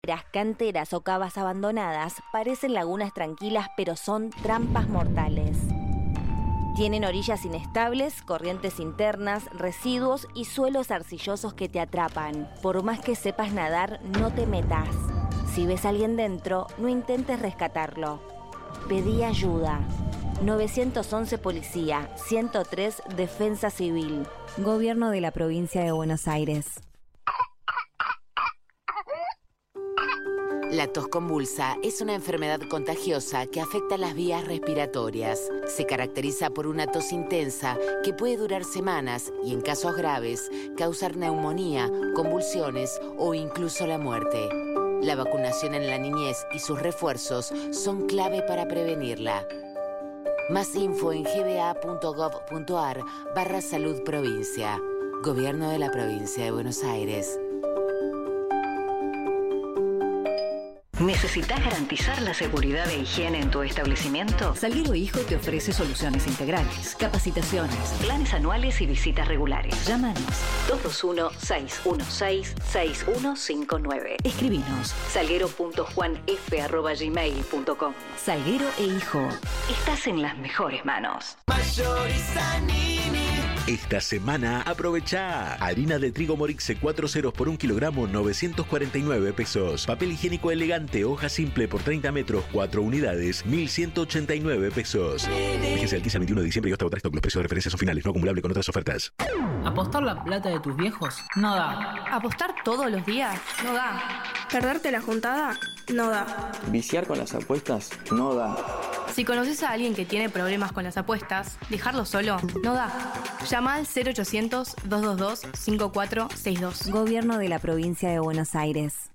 canteras o cavas abandonadas parecen lagunas tranquilas, pero son trampas mortales. Tienen orillas inestables, corrientes internas, residuos y suelos arcillosos que te atrapan. Por más que sepas nadar, no te metas. Si ves a alguien dentro, no intentes rescatarlo. Pedí ayuda. 911 Policía, 103 Defensa Civil. Gobierno de la Provincia de Buenos Aires. La tos convulsa es una enfermedad contagiosa que afecta las vías respiratorias. Se caracteriza por una tos intensa que puede durar semanas y, en casos graves, causar neumonía, convulsiones o incluso la muerte. La vacunación en la niñez y sus refuerzos son clave para prevenirla. Más info en gba.gov.ar/salud provincia. Gobierno de la Provincia de Buenos Aires. ¿Necesitas garantizar la seguridad e higiene en tu establecimiento? Salguero Hijo te ofrece soluciones integrales, capacitaciones, planes anuales y visitas regulares. Llámanos 221-616-6159. Escribinos salguero.juanf@gmail.com. Salguero e Hijo. Estás en las mejores manos. Esta semana aprovecha harina de trigo Morixe 4 ceros por 1 kilogramo, 949 pesos. Papel higiénico elegante, hoja simple por 30 metros, 4 unidades, 1.189 pesos. Fíjense el 15 al 21 de diciembre y hasta agotar stock. Los precios de referencia son finales, no acumulable con otras ofertas. ¿Apostar la plata de tus viejos? No da. ¿Apostar todos los días? No da. ¿Perderte la juntada? No da. ¿Viciar con las apuestas? No da. Si conoces a alguien que tiene problemas con las apuestas, dejarlo solo no da. Llama al 0800-222-5462. Gobierno de la Provincia de Buenos Aires.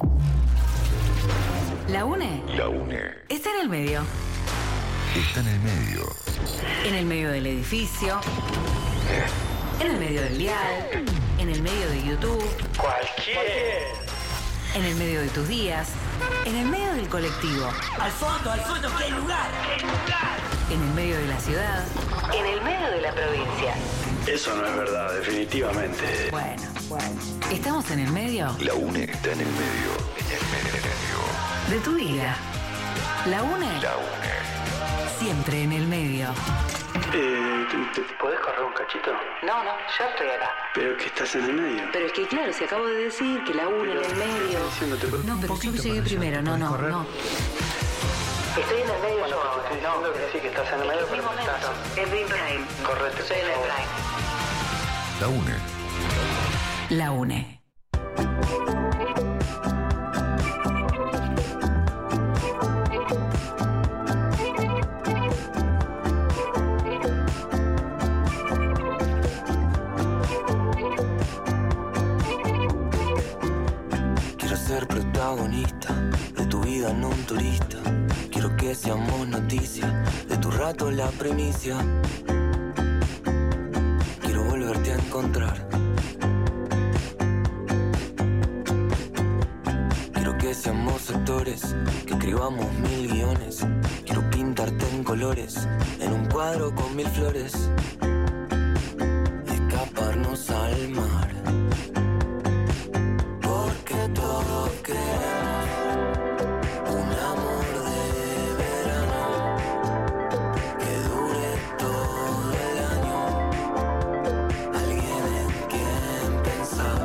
¿La UNE? La UNE. Está en el medio. Está en el medio. En el medio del edificio. En el medio del dial. En el medio de YouTube. Cualquier. En el medio de tus días. En el medio del colectivo. Al fondo, ¿qué hay lugar? En el medio de la ciudad. En el medio de la provincia. Eso no es verdad, definitivamente. Bueno. ¿Estamos en el medio? La UNE está en el medio. En el medio. De tu vida. La UNE. La UNE. Siempre en el medio. ¿Te podés correr un cachito? No, yo estoy acá. Pero que estás en el medio. Pero es que claro, si acabo de decir que la UNE en el medio. No, pero yo llegué primero, no. Estoy en el medio yo ahora. No, que decir que estás en el medio, pero momento. Es Dream Prime. Correte. Soy en el Prime. La UNE. La UNE. Quiero ser protagonista de tu vida, no un turista. Quiero que seamos noticia de tu rato la primicia. Quiero volverte a encontrar. Quiero que seamos actores, que escribamos 1000 guiones. Quiero pintarte en colores, en un cuadro con 1000 flores. Escaparnos al mar, porque todos queremos un amor de verano que dure todo el año. Alguien en quien pensar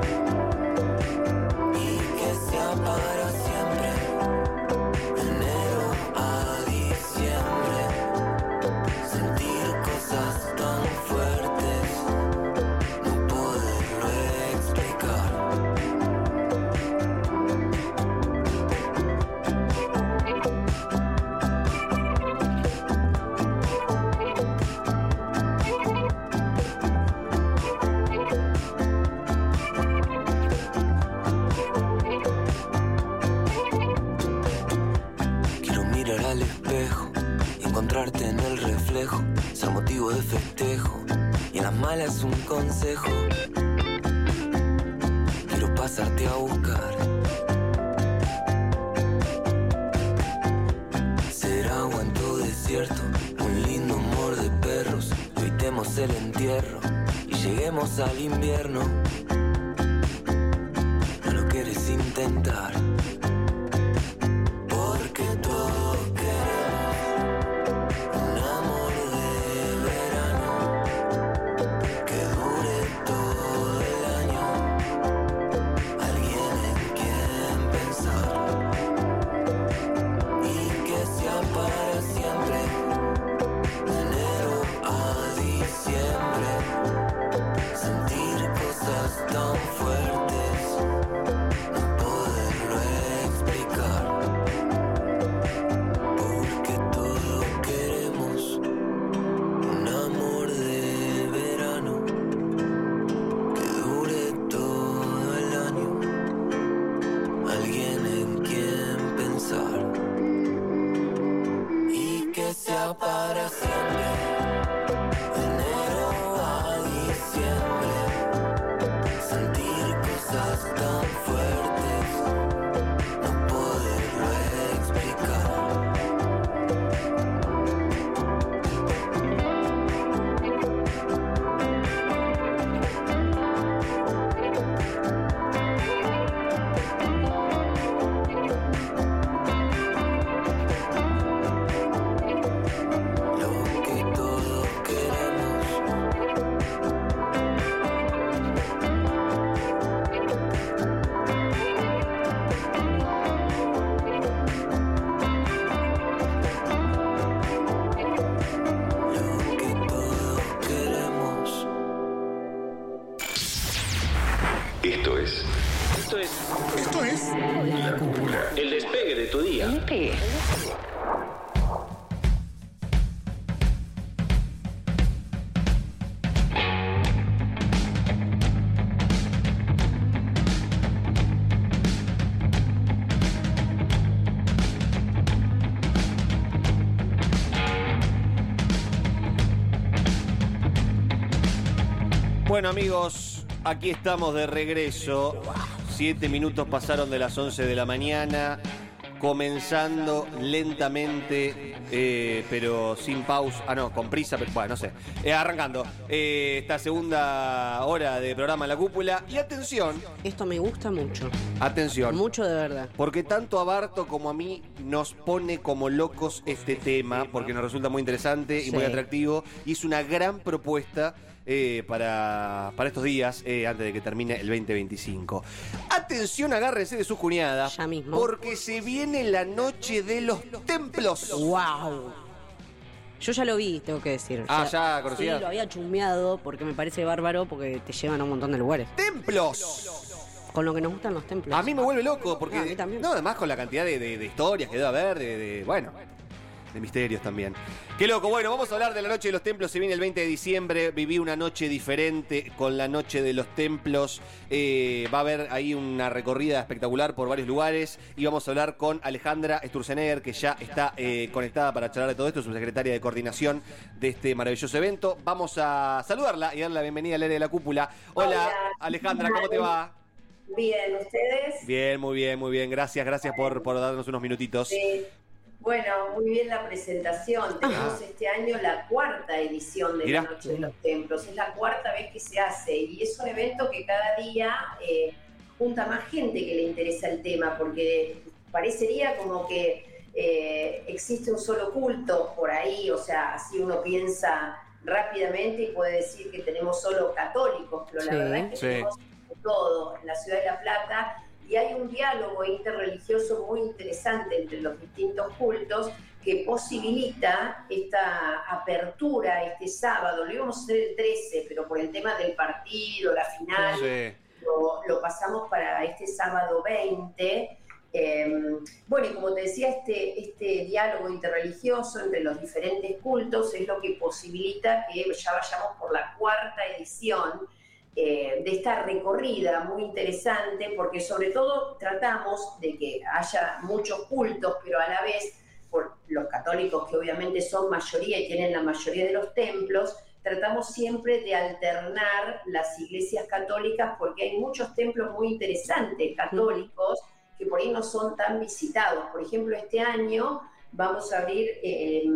y que sea para siempre. Enero a diciembre, sentir cosas tan fuertes, no poderlo explicar. Quiero mirar al espejo y encontrarte en el reflejo, ser motivo de festejo y en las malas un consejo. Quiero pasarte a buscar, ser agua en tu desierto, un lindo humor de perros. Evitemos el entierro y lleguemos al invierno. No lo quieres intentar. inventar. Porque todos queremos un amor de verano que dure todo el año. Alguien en quien pensar y que sea para siempre. De enero a diciembre, sentir cosas tan fuertes, no poderlo explicar. Porque todos queremos un amor de verano que dure todo el año. Alguien en quien pensar y que sea para siempre. De enero a diciembre, sentir cosas tan fuertes, no poderlo explicar. Lo que todos queremos. Lo que todos queremos. Esto es La Cúpula. El despegue de tu día. Bueno, amigos, aquí estamos de regreso. 7 minutos pasaron de las 11 de la mañana, comenzando lentamente, pero sin pausa. No, con prisa, pero bueno, no sé. Arrancando esta segunda hora de programa La Cúpula. Y atención. Esto me gusta mucho. Atención. Mucho de verdad. Porque tanto a Barto como a mí nos pone como locos este tema, porque nos resulta muy interesante y muy atractivo. Y es una gran propuesta para estos días, antes de que termine el 2025. Atención, agárrense de sus cuñadas. Ya mismo. Porque se viene la noche de los templos. ¡Wow! Yo ya lo vi, tengo que decir. ¿Ya conocías? Sí, lo había chusmeado porque me parece bárbaro, porque te llevan a un montón de lugares. ¡Templos! Con lo que nos gustan los templos. A mí me vuelve loco, porque... a mí también. No, además con la cantidad de historias que debe haber, bueno... de misterios también. Qué loco. Bueno, vamos a hablar de la Noche de los Templos. Se viene el 20 de diciembre. Viví una noche diferente con la Noche de los Templos. Va a haber ahí una recorrida espectacular por varios lugares. Y vamos a hablar con Alejandra Sturzenegger, que ya está conectada para charlar de todo esto, subsecretaria de coordinación de este maravilloso evento. Vamos a saludarla y darle la bienvenida al aire de la cúpula. Hola, Alejandra, ¿cómo te va? Bien, ¿ustedes? Bien, muy bien, muy bien. Gracias por darnos unos minutitos. Sí. Bueno, muy bien la presentación. Tenemos este año la 4ª edición de la Noche de los Templos. Es la 4ª vez que se hace y es un evento que cada día junta más gente que le interesa el tema, porque parecería como que existe un solo culto por ahí, o sea, así uno piensa rápidamente y puede decir que tenemos solo católicos, pero la verdad es que tenemos todo en la ciudad de La Plata. Y hay un diálogo interreligioso muy interesante entre los distintos cultos que posibilita esta apertura este sábado. Lo íbamos a hacer el 13, pero por el tema del partido, la final, lo pasamos para este sábado 20. Bueno, y como te decía, este diálogo interreligioso entre los diferentes cultos es lo que posibilita que ya vayamos por la 4ª edición de esta recorrida muy interesante, porque sobre todo tratamos de que haya muchos cultos, pero a la vez, por los católicos que obviamente son mayoría y tienen la mayoría de los templos, tratamos siempre de alternar las iglesias católicas, porque hay muchos templos muy interesantes católicos que por ahí no son tan visitados. Por ejemplo, este año vamos a abrir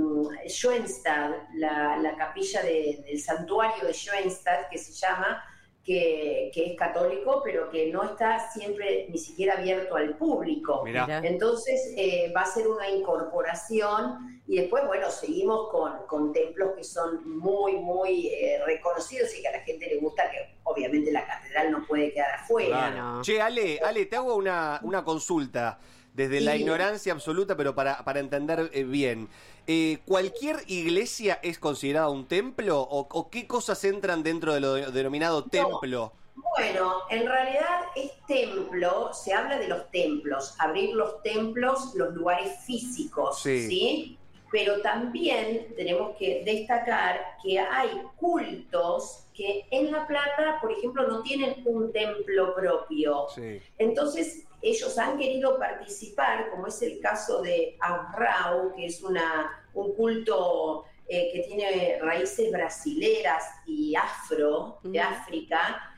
Schoenstatt, la capilla del santuario de Schoenstatt, que se llama, que es católico, pero que no está siempre ni siquiera abierto al público. Mirá. Entonces va a ser una incorporación y después, bueno, seguimos con templos que son muy, muy reconocidos y que a la gente le gusta, que obviamente la catedral no puede quedar afuera. Claro. Che, Ale, te hago una consulta. Desde la ignorancia absoluta, pero para entender bien. ¿Cualquier iglesia es considerada un templo? ¿O qué cosas entran dentro de lo denominado templo? Bueno, en realidad es templo, se habla de los templos, abrir los templos, los lugares físicos, ¿sí? Pero también tenemos que destacar que hay cultos que en La Plata, por ejemplo, no tienen un templo propio. Sí. Entonces, ellos han querido participar, como es el caso de Aurrau, que es un culto que tiene raíces brasileras y de África,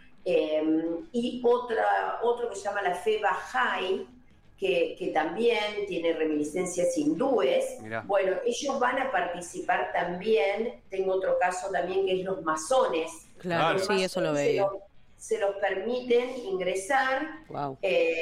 y otro que se llama la fe Bahá'í, que también tiene reminiscencias hindúes. Mirá. Bueno, ellos van a participar también. Tengo otro caso también que es los masones. Claro, Los sí, masones eso lo veo. se los permiten ingresar, Wow.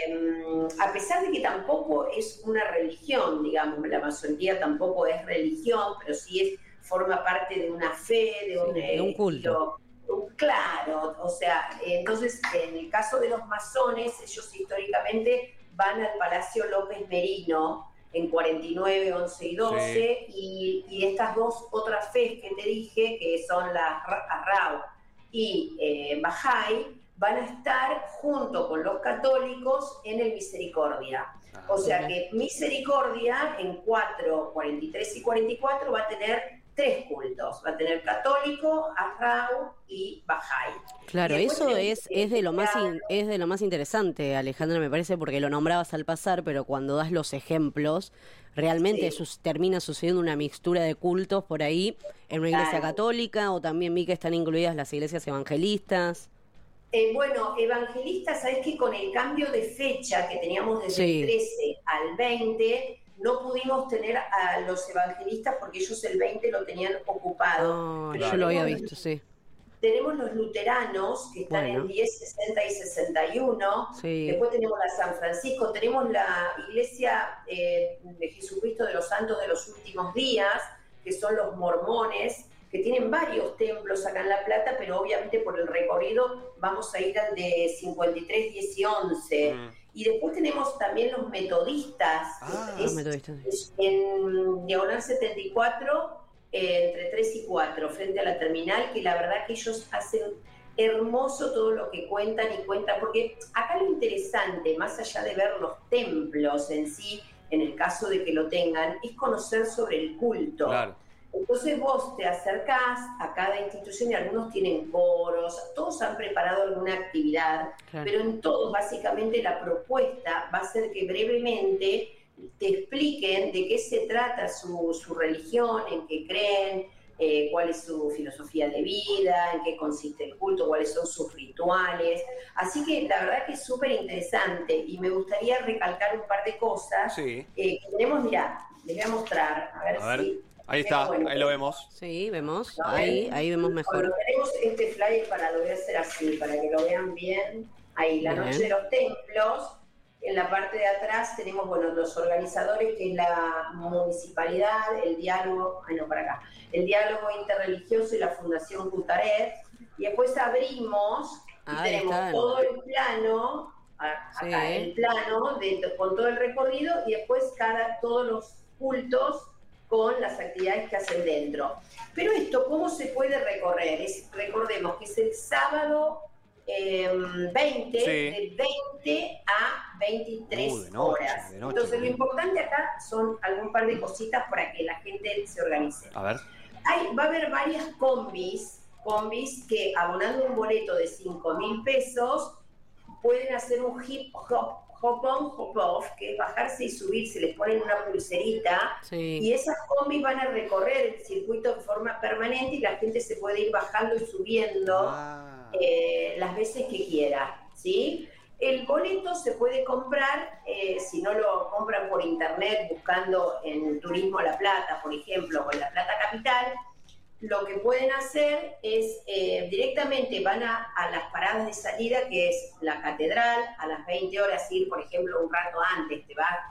a pesar de que tampoco es una religión, digamos, la masonería tampoco es religión, pero sí forma parte de una fe, de un culto. Claro, o sea, entonces en el caso de los masones, ellos históricamente van al Palacio López Merino en 49, 11 y 12, y estas dos otras fes que te dije, que son la Aurrau y Bahá'í, van a estar junto con los católicos en el Misericordia. O sea que Misericordia en 4, 43 y 44 va a tener 3 cultos. Va a tener católico, Aurrau y Bahá'í. Claro, eso es de lo más interesante, Alejandra, me parece, porque lo nombrabas al pasar, pero cuando das los ejemplos, realmente termina sucediendo una mixtura de cultos por ahí en una iglesia católica, o también vi que están incluidas las iglesias evangelistas. Bueno, evangelistas, sabes que con el cambio de fecha que teníamos desde el 13 al 20, no pudimos tener a los evangelistas porque ellos el 20 lo tenían ocupado. Yo lo había visto, sí. Tenemos los luteranos, que están en 10, 60 y 61. Sí. Después tenemos la San Francisco. Tenemos la Iglesia de Jesucristo de los Santos de los Últimos Días, que son los mormones, que tienen varios templos acá en La Plata, pero obviamente por el recorrido vamos a ir al de 53, 10 y 11. Y después tenemos también los metodistas. En Diagonal 74, entre 3 y 4, frente a la terminal, que la verdad que ellos hacen hermoso todo lo que cuentan, porque acá lo interesante, más allá de ver los templos en sí, en el caso de que lo tengan, es conocer sobre el culto. Claro. Entonces vos te acercás a cada institución y algunos tienen coros, todos han preparado alguna actividad, pero en todos básicamente la propuesta va a ser que brevemente te expliquen de qué se trata su religión, en qué creen, cuál es su filosofía de vida, en qué consiste el culto, cuáles son sus rituales. Así que la verdad que es súper interesante y me gustaría recalcar un par de cosas que tenemos. Mirá, les voy a mostrar, a ver si... Ahí está, ahí lo vemos. Sí, vemos, ahí vemos mejor. Bueno, tenemos este flyer lo voy a hacer así, para que lo vean bien. Ahí, la Noche de los Templos. En la parte de atrás tenemos, los organizadores, que es la municipalidad, el diálogo, el diálogo interreligioso y la Fundación Cutaret. Y después abrimos y tenemos todo el plano, acá el plano, con todo el recorrido, y después todos los cultos con las actividades que hacen dentro. Pero esto, ¿cómo se puede recorrer? Recordemos que es el sábado 20, de 20 a 23 horas. Entonces, lo importante acá son algún par de cositas para que la gente se organice. A ver. Va a haber varias combis que, abonando un boleto de 5.000 pesos, pueden hacer un hip hop, hop on, hop off, que es bajarse y subirse, les ponen una pulserita, y esas combis van a recorrer el circuito de forma permanente y la gente se puede ir bajando y subiendo las veces que quiera, ¿sí? El boleto se puede comprar, si no lo compran por internet, buscando en Turismo La Plata, por ejemplo, o en La Plata Capital, lo que pueden hacer es directamente van a las paradas de salida, que es la catedral, a las 20 horas ir, por ejemplo, un rato antes, te vas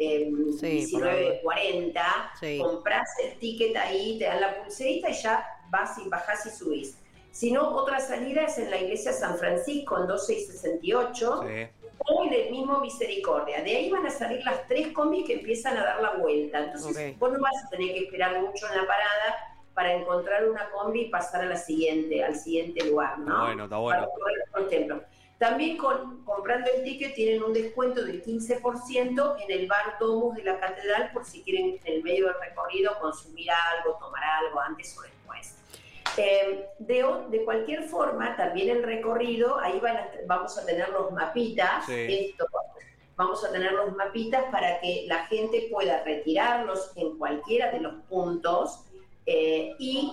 19:40, compras el ticket ahí, te dan la pulserita y ya vas y bajás y subís. Si no, otra salida es en la iglesia San Francisco, en 12 y 68, o en el mismo Misericordia. De ahí van a salir las 3 combis que empiezan a dar la vuelta. Entonces, vos no vas a tener que esperar mucho en la parada para encontrar una combi y pasar a al siguiente lugar, ¿no? Está bueno. Por ejemplo. También comprando el ticket tienen un descuento del 15% en el bar Domus de la catedral, por si quieren en el medio del recorrido consumir algo, tomar algo antes o después. De cualquier forma, también el recorrido, ahí vamos a tener los mapitas, vamos a tener los mapitas para que la gente pueda retirarlos en cualquiera de los puntos y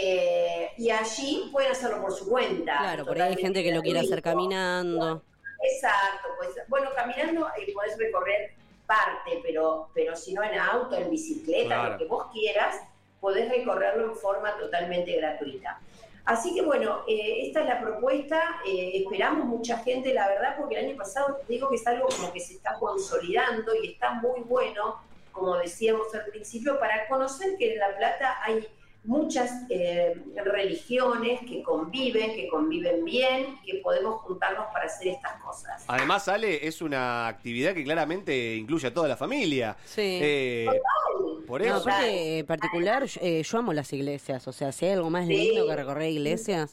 allí pueden hacerlo por su cuenta. Claro, por ahí hay gente que lo quiere hacer caminando. Exacto, pues bueno, caminando podés recorrer parte, pero si no en auto, en bicicleta, lo que vos quieras, podés recorrerlo en forma totalmente gratuita. Así que bueno, esta es la propuesta, esperamos mucha gente, la verdad, porque el año pasado digo que es algo como que se está consolidando y está muy bueno, como decíamos al principio, para conocer que en La Plata hay muchas religiones que conviven bien, que podemos juntarnos para hacer estas cosas. Además, Ale, es una actividad que claramente incluye a toda la familia. Sí. Por eso. Aparte, en particular, yo amo las iglesias. O sea, si hay algo más lindo que recorrer iglesias.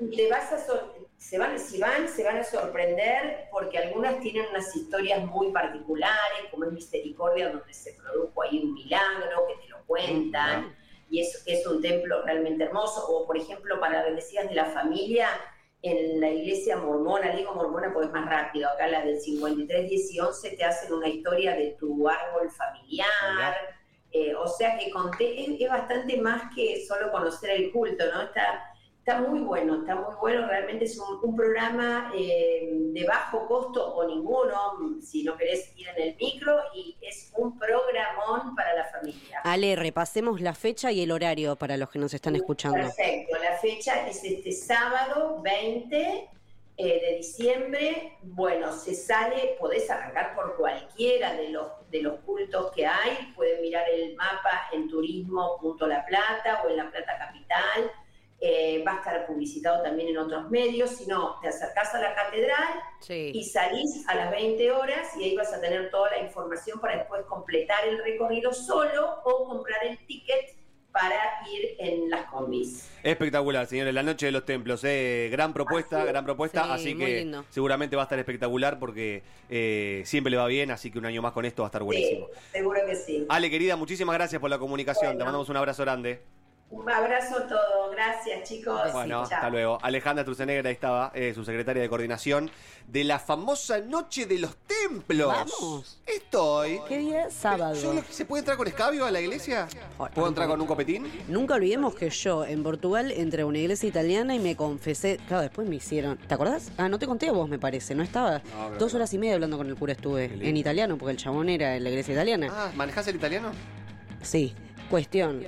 Se van a sorprender porque algunas tienen unas historias muy particulares, como es Misericordia, donde se produjo ahí un milagro, que te lo cuentan. Y es un templo realmente hermoso. O, por ejemplo, para las decías de la familia, en la iglesia mormona, digo mormona porque es más rápido, acá la del 53, 10 y 11 te hacen una historia de tu árbol familiar. O sea que es bastante más que solo conocer el culto, ¿no? Está muy bueno, realmente es un programa de bajo costo o ninguno, si no querés ir en el micro, y es un programón para la familia. Ale, repasemos la fecha y el horario para los que nos están escuchando. Perfecto, la fecha es este sábado 20 de diciembre. Bueno, podés arrancar por cualquiera de los cultos que hay, pueden mirar el mapa en turismo.La Plata o en La Plata Capital. Va a estar publicitado también en otros medios. Si no, te acercás a la catedral y salís a las 20 horas y ahí vas a tener toda la información para después completar el recorrido solo o comprar el ticket para ir en las combis. Espectacular, señores, la noche de los templos, gran propuesta, Sí, así que lindo. seguramente va a estar espectacular porque siempre le va bien, así que un año más con esto va a estar buenísimo. Sí, seguro que sí. Ale, querida, muchísimas gracias por la comunicación, te mandamos un abrazo grande. Un abrazo a todos, gracias chicos. Bueno, Chao. hasta luego. Alejandra Truzenegger, ahí estaba, su secretaria de coordinación de la famosa Noche de los Templos. Vamos. Estoy. ¿Qué día? Sábado. ¿Se puede entrar con escabio a la iglesia? ¿Puedo entrar con un copetín? Nunca olvidemos que yo en Portugal entré a una iglesia italiana y me confesé. Claro, después me hicieron. ¿Te acordás? No te conté a vos, me parece. No estaba. 2 horas y media hablando con el cura estuve en italiano, porque el chabón era en la iglesia italiana. ¿Manejás el italiano? Sí. Cuestión,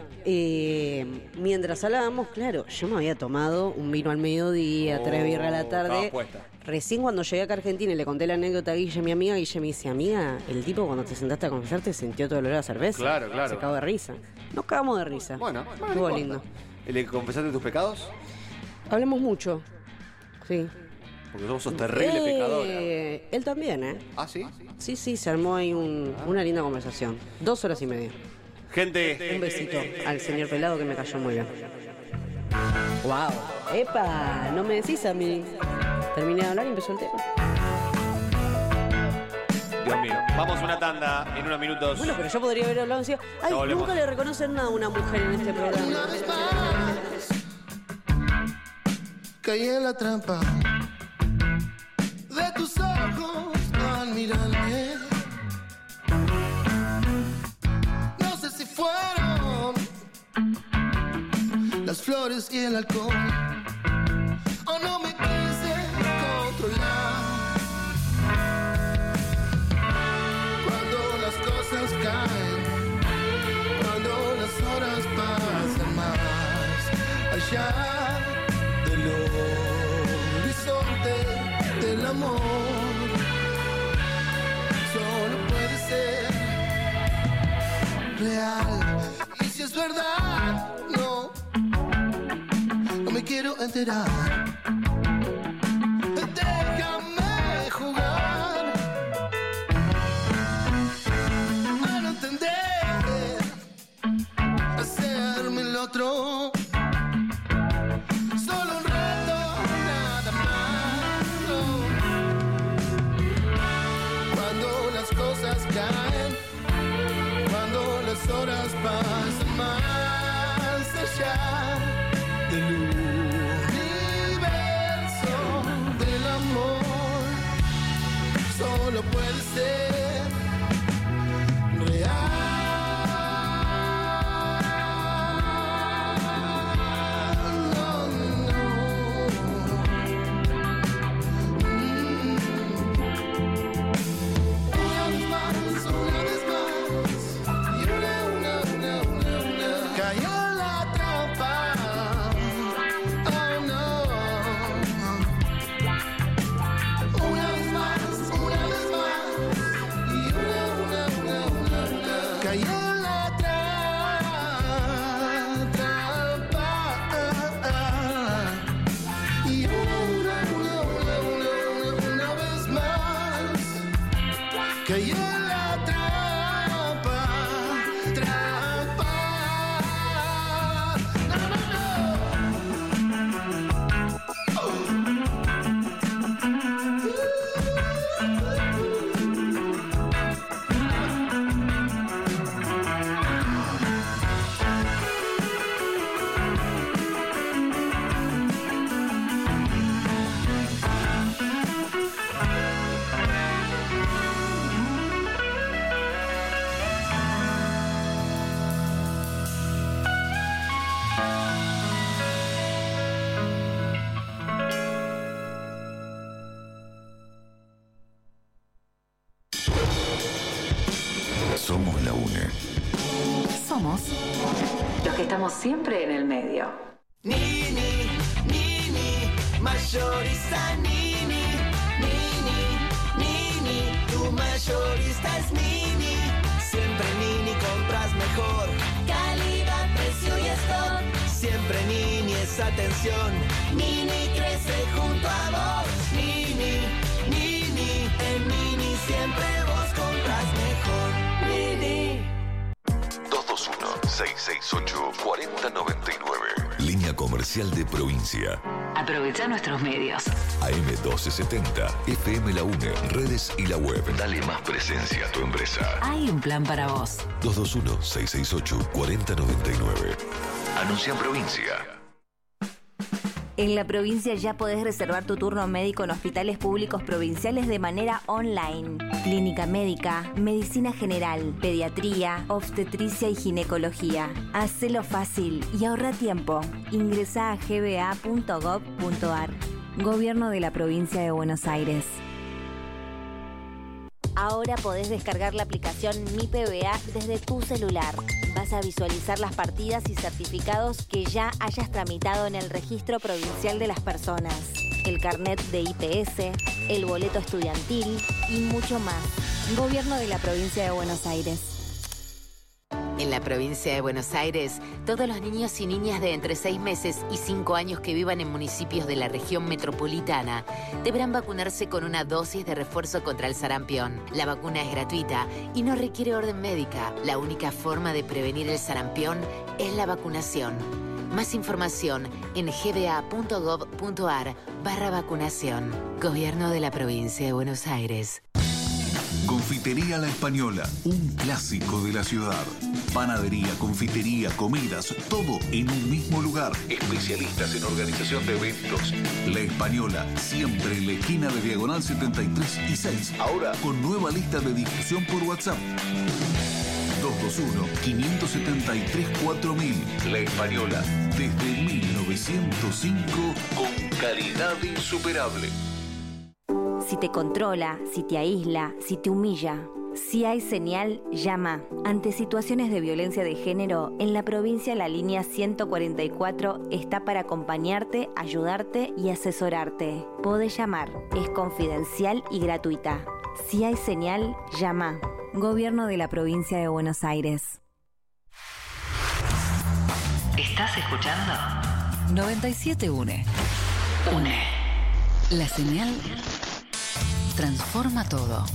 mientras hablábamos, claro, yo me había tomado un vino al mediodía, 3 birras a la tarde. Recién cuando llegué acá a Argentina y le conté la anécdota a Guille, mi amiga, Guille me dice, amiga, el tipo cuando te sentaste a confesar te sintió todo el olor a cerveza. Claro. Se cagó de risa. Nos cagamos de risa. Bueno, estuvo lindo. ¿Le confesaste tus pecados? Hablemos mucho, sí. Porque vos sos terrible pecadora. Él también, ¿eh? ¿Ah, sí? Sí, se armó ahí una linda conversación. 2 horas y media. Gente. Un besito al señor pelado que me cayó muy bien. ¡Wow! ¡Epa! No me decís a mí. Terminé de hablar y empezó el tema. Dios mío. Vamos a una tanda en unos minutos. Bueno, pero yo podría haber hablado y decir, ay, nunca le reconocen nada a una mujer en este programa. Una vez más, caí en la trampa de tus ojos al mirarme. Si fueron las flores y el alcohol, o no me quise controlar. Cuando las cosas caen, cuando las horas pasan más, jugar del horizonte del amor. Solo puede ser real. Y si es verdad, no me quiero enterar. Déjame jugar a no entender, hacerme el otro. Solo un rato, nada más, no. Cuando las cosas caen, cuando las horas pasan más allá del universo del amor, solo puede ser real. Somos la UNE. Somos los que estamos siempre en el medio. Nini, Nini, mayorista Nini, Nini, Nini, tu mayorista es Nini. Siempre Nini compras mejor. Calidad, precio y stock. Siempre Nini es atención. Nini crece junto a vos. Nini, Nini, en Nini siempre vos compras mejor. Nini. 221-668-4099. Línea comercial de provincia. Aprovecha nuestros medios. AM1270, FM La UNE, redes y la web. Dale más presencia a tu empresa. Hay un plan para vos. 221-668-4099. Anuncia en provincia. En la provincia ya podés reservar tu turno médico en hospitales públicos provinciales de manera online. Clínica médica, medicina general, pediatría, obstetricia y ginecología. Hacelo fácil y ahorra tiempo. Ingresá a gba.gov.ar. Gobierno de la Provincia de Buenos Aires. Ahora podés descargar la aplicación Mi PBA desde tu celular. Vas a visualizar las partidas y certificados que ya hayas tramitado en el Registro Provincial de las Personas, el carnet de IPS, el boleto estudiantil y mucho más. Gobierno de la Provincia de Buenos Aires. En la provincia de Buenos Aires, todos los niños y niñas de entre 6 meses y 5 años que vivan en municipios de la región metropolitana deberán vacunarse con una dosis de refuerzo contra el sarampión. La vacuna es gratuita y no requiere orden médica. La única forma de prevenir el sarampión es la vacunación. Más información en gba.gov.ar/vacunación. Gobierno de la provincia de Buenos Aires. Confitería La Española, un clásico de la ciudad. Panadería, confitería, comidas, todo en un mismo lugar. Especialistas en organización de eventos. La Española, siempre en la esquina de Diagonal 73 y 6. Ahora con nueva lista de difusión por WhatsApp. 221-573-4000. La Española, desde 1905, con calidad insuperable. Si te controla, si te aísla, si te humilla, Si hay señal, llama. Ante situaciones de violencia de género, en la provincia la línea 144 está para acompañarte, ayudarte y asesorarte. Podés llamar. Es confidencial y gratuita. Si hay señal, llama. Gobierno de la Provincia de Buenos Aires. ¿Estás escuchando? 97.1. UNE. La señal transforma todo.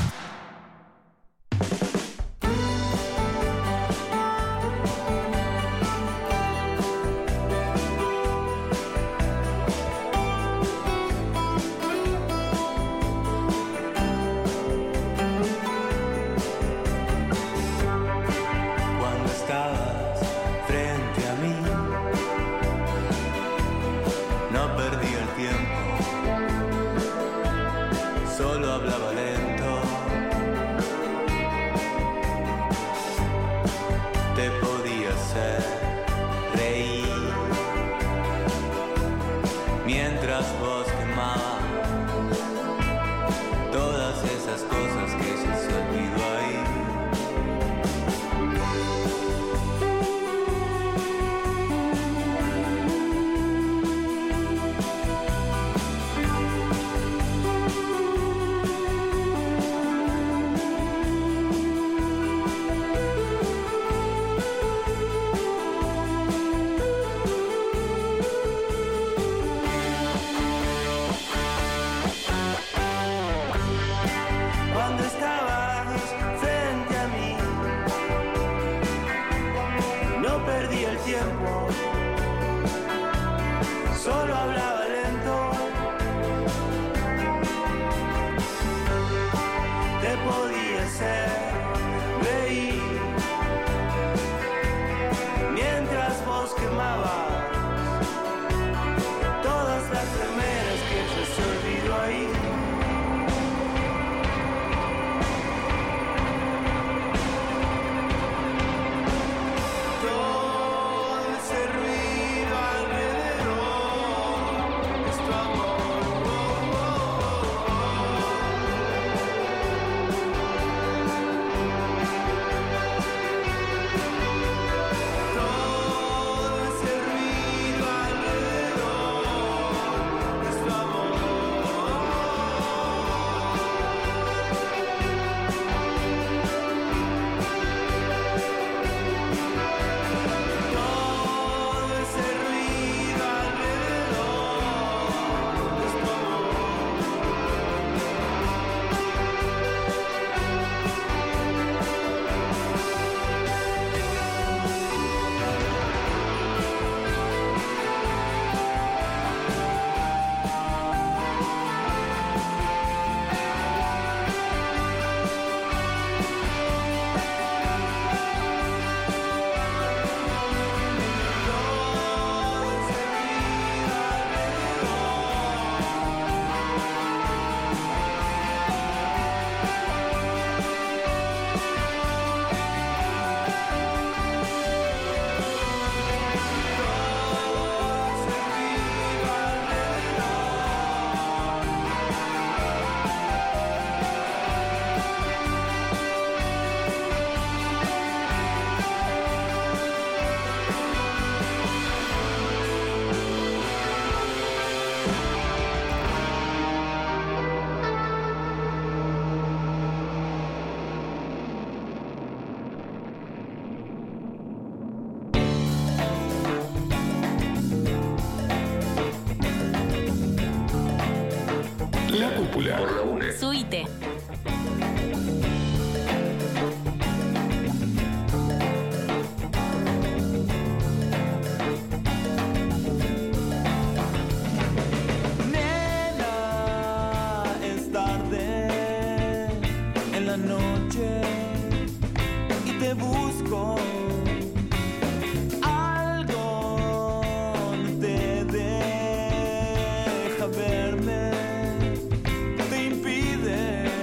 La cúpula. Por la UNE. Subite. Verme te impide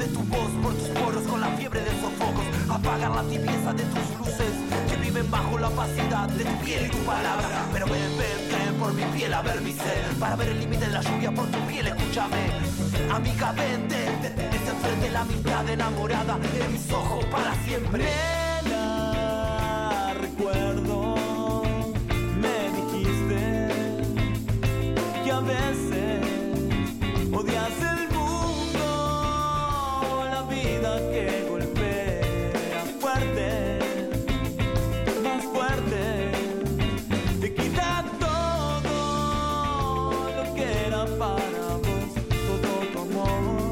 tu voz por tus poros con la fiebre de sofocos. Apagar la tibieza de tus luces que viven bajo la opacidad de tu piel y tu palabra. Pero ven por mi piel a ver mi ser, para ver el límite de la lluvia por tu piel, escúchame. Amiga, vente, es enfrente la mitad enamorada de mis ojos para siempre. Nena, recuerdo, me dijiste que a veces odias el mundo, la vida que golpea fuerte, más fuerte, te quita todo lo que era para vos, todo tu amor.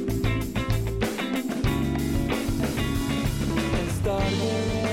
Es tarde.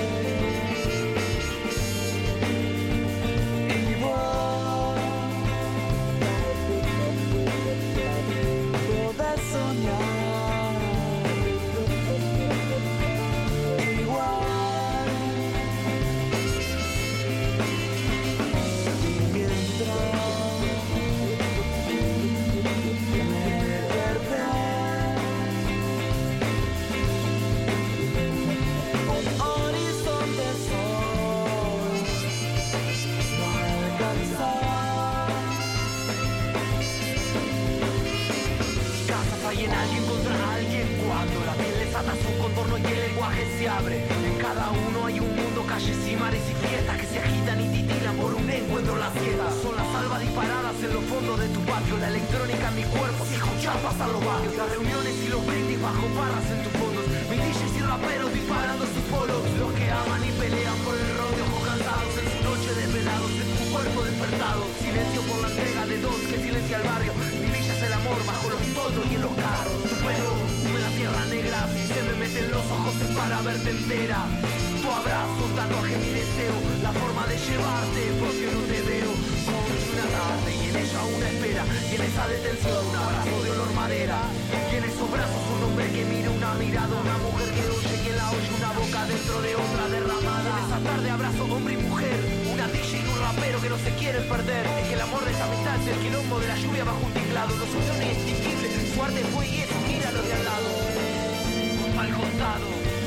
Hay en alguien contra alguien cuando la piel les ata su contorno y el lenguaje se abre. En cada uno hay un mundo, calles y mares y fiestas que se agitan y titilan por un encuentro las siestas. Son las albas disparadas en los fondos de tu patio, la electrónica en mi cuerpo, si escuchas pasar los barrios, las reuniones y los brindis bajo barras en tus fondos, mis DJs y raperos disparando sus polos, los que aman y pelean por el rol de ojos cansados en su noche desvelados, en tu cuerpo despertado, silencio por la entrega de dos que silencia el barrio. Mi villa es el amor bajo los toldos y en los carros. Tu pelo en la tierra negra, se me meten los ojos es para verte entera. Tu abrazo, tatuaje, mi deseo, la forma de llevarte porque no te veo. Como una tarde y en ella una espera, y en esa detención un abrazo de olor madera, y en esos brazos un hombre que mira una mirada, una mujer que oye y en la oye una boca dentro de otra derramada. En esa tarde abrazo hombre y mujer, una DJ y un rapero que no se quieren perder. Es que el amor de esa amistad es el quilombo de la lluvia bajo un teclado, no son inextinguibles, su arte fue y es, mira lo de al lado, al costado.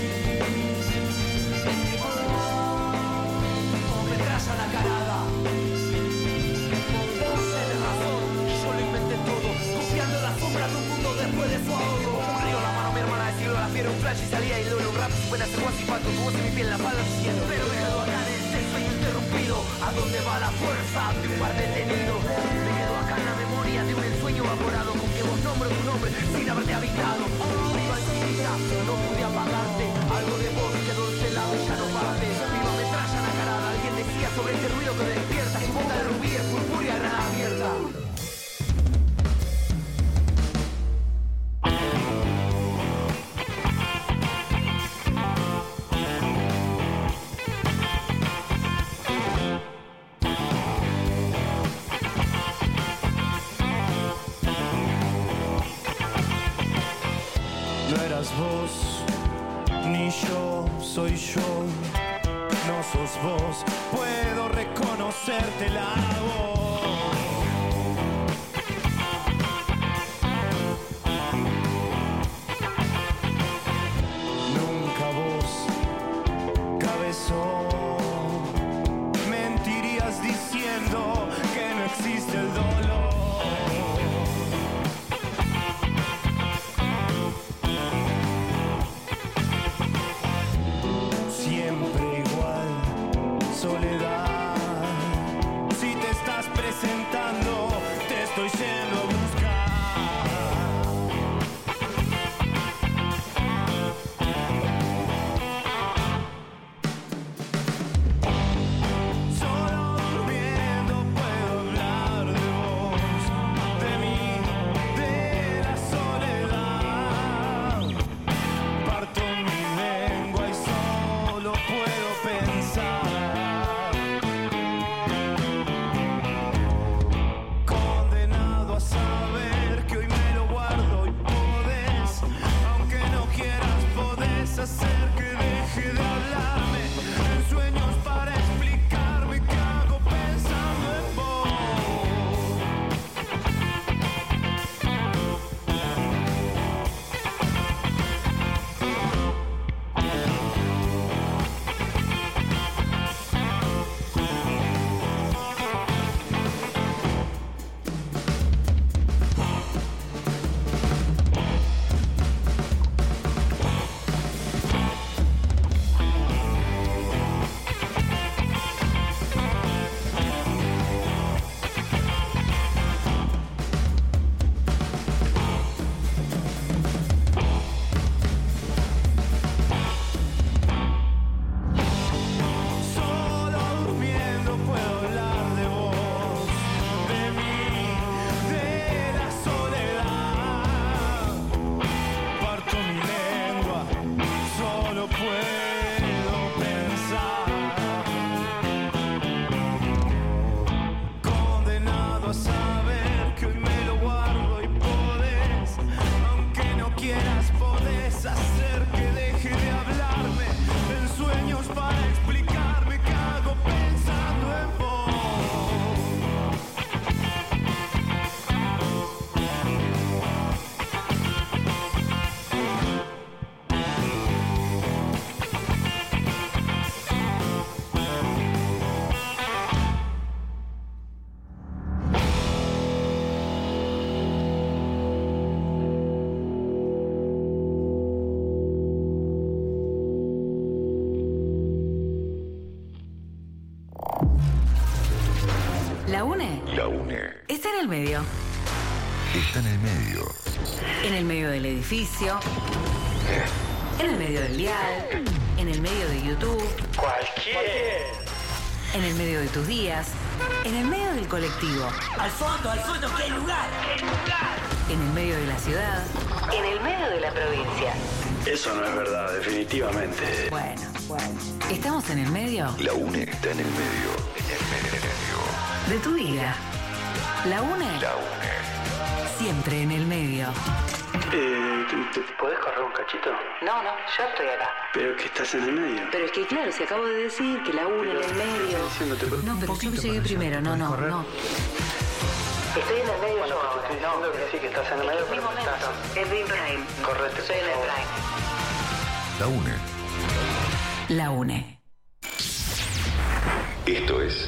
Metralla nacarada. Tienes razón, yo lo inventé todo, confiando en la sombra de un mundo después de su ahogo. Un río, la mano, mi hermana de siglo, la fiera, un flash y salía y luego un rap, suena hacer guas y pato, tu voz en mi piel, la pala diciendo. Pero me quedo acá en este sueño interrumpido, ¿a dónde va la fuerza de un par detenido? Me quedo acá en la memoria de un ensueño evaporado, con que vos nombres un nombre sin haberte habitado. Viva chiquita, no pude apagarte, algo de vos quedó en el lado y ya no parte. Viva metralla nacarada, alguien decía sobre este ruido que despierta, su boca de rubí es purpúrea, granada abierta. No eras vos, ni yo, soy yo, no sos vos, puedo reconocerte la voz. Nunca vos, cabezón, mentirías diciendo que no existe el dolor. Siempre igual, soledad. Si te estás presentando, te estoy yendo a buscar. Solo durmiendo puedo hablar de vos, de mí, de la soledad. Parto mi lengua y solo puedo pensar. Condenado a La UNE. La UNE. Está en el medio. Está en el medio. En el medio del edificio. En el medio del dial. En el medio de YouTube. Cualquier. En el medio de tus días. En el medio del colectivo. Al fondo, ¿qué lugar? ¿Qué lugar? En el medio de la ciudad. En el medio de la provincia. Eso no es verdad, definitivamente. Bueno. ¿Estamos en el medio? La UNE está en el medio. En el medio. De tu vida. La UNE. La UNE. Siempre en el medio. ¿Podés correr un cachito? No, yo estoy acá. Pero que estás en el medio. Pero es que claro, si acabo de decir que la UNE en el medio. No, pero yo llegué primero, no. Estoy en el medio. Bueno, yo. Estoy diciendo que sí, que estás en el medio, pero que estás. Es Big Prime. Correte. Soy en el Prime. La UNE. La UNE. Esto es.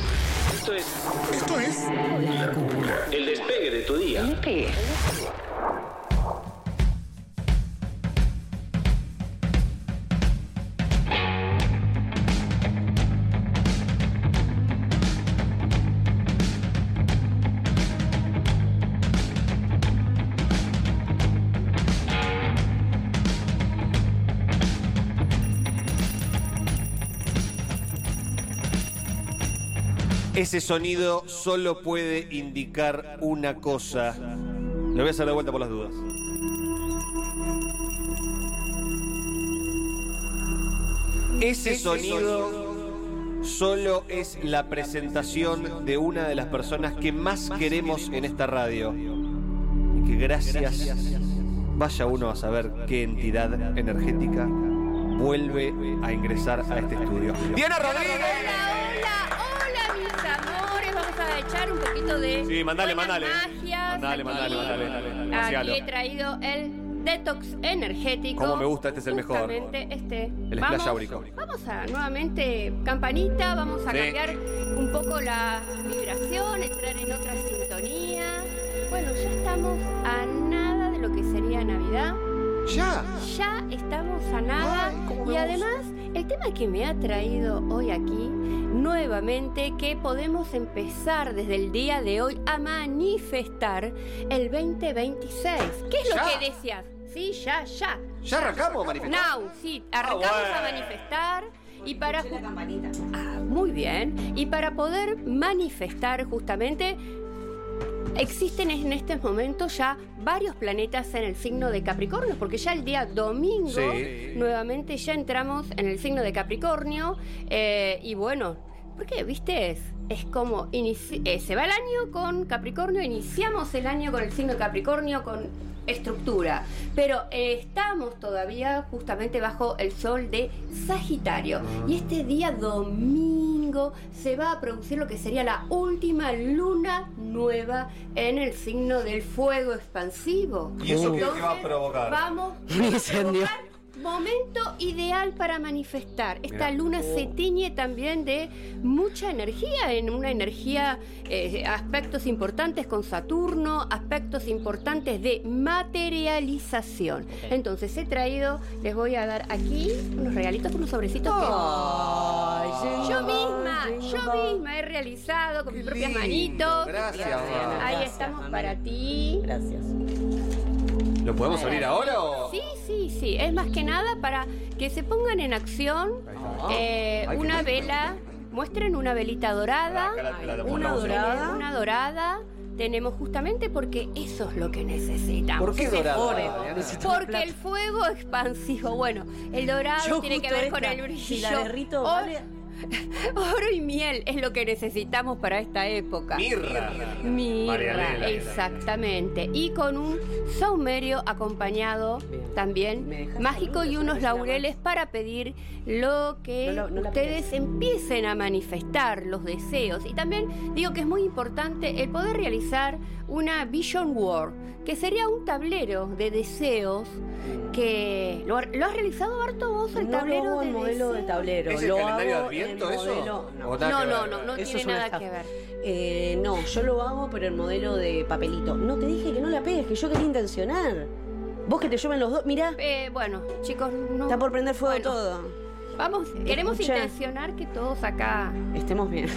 La cúpula. El despegue de tu día. El despegue. Ese sonido solo puede indicar una cosa. Lo voy a hacer de vuelta por las dudas. Ese sonido solo es la presentación de una de las personas que más queremos en esta radio. Y que gracias, vaya uno a saber qué entidad energética vuelve a ingresar a este estudio. ¡Diana Rodríguez! Echar un poquito de mandale. magias. Mandale. Aquí he traído el detox energético. Como me gusta, este es el mejor. Justamente el splash áurico. Vamos a nuevamente campanita, vamos a cambiar un poco la vibración, entrar en otra sintonía. Bueno, ya estamos a nada de lo que sería Navidad. ¿Ya? Ya estamos a nada. Y además, el tema que me ha traído hoy aquí, nuevamente, que podemos empezar desde el día de hoy a manifestar el 2026. ¿Qué es lo que decías? Sí, ya. ¿Ya arrancamos a manifestar? Now, sí, arrancamos a manifestar. Y para la campanita. Muy bien. Y para poder manifestar justamente, existen en este momento ya varios planetas en el signo de Capricornio, porque ya el día domingo nuevamente ya entramos en el signo de Capricornio. Y bueno, porque viste, es como se va el año con Capricornio, iniciamos el año con el signo de Capricornio con estructura, pero estamos todavía justamente bajo el sol de Sagitario, y este día domingo se va a producir lo que sería la última luna nueva en el signo del fuego expansivo. ¿Y eso qué va a provocar? Vamos a provocar momento ideal para manifestar. Esta luna se tiñe también de mucha energía, en una energía, aspectos importantes con Saturno, aspectos importantes de materialización. Entonces he traído, les voy a dar aquí unos regalitos, unos sobrecitos que yo misma he realizado con mis propias manitos. Gracias. Ahí estamos para ti. Gracias. ¿Lo podemos abrir ahora o...? Sí. Es más que nada para que se pongan en acción una vela. Muestren una velita dorada. Una dorada. Tenemos justamente porque eso es lo que necesitamos. ¿Por qué dorado? Porque el fuego expansivo. Bueno, el dorado tiene que ver con el brillo. Si la derrito, oro y miel es lo que necesitamos para esta época. Mirra, exactamente. Y con un saumerio acompañado también mágico y unos laureles para pedir lo que ustedes empiecen a manifestar, los deseos. Y también digo que es muy importante el poder realizar una Vision Board, que sería un tablero de deseos que... ¿Lo has realizado, Barto, vos, el tablero de modelo de tablero? ¿Es el calendario de Adviento eso? No tiene nada que ver. No, yo lo hago, pero en modelo de papelito. No te dije que no la pegues, que yo quería intencionar. Vos que te llueven los dos, mirá. Bueno, chicos, no... Está por prender fuego todo. Queremos Escucha. intencionar que todos acá Estemos bien.